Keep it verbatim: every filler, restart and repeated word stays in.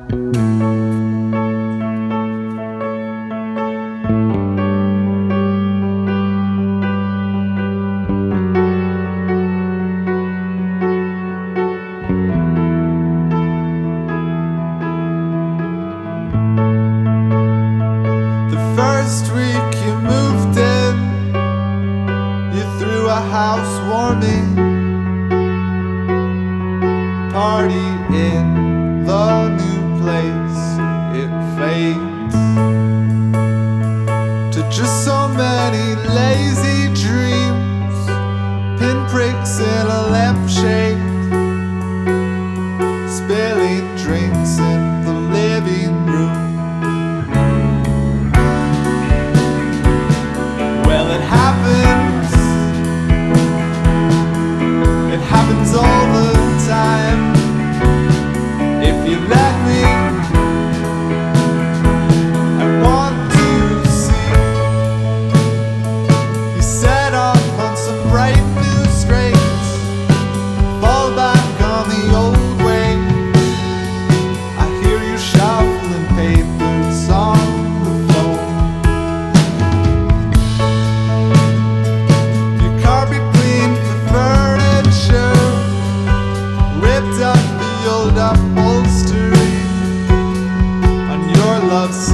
First week you moved in, you threw a housewarming party in the new place. It fades to just so many lazy dreams, pinpricks in a lampshade, spilling drinks in the living room. It happens, it happens all the time. If you let me, I want to see you set off on some bright new strings, fall back on the old way. I hear you shuffling papers on the phone. Ripped up the old upholstery on your love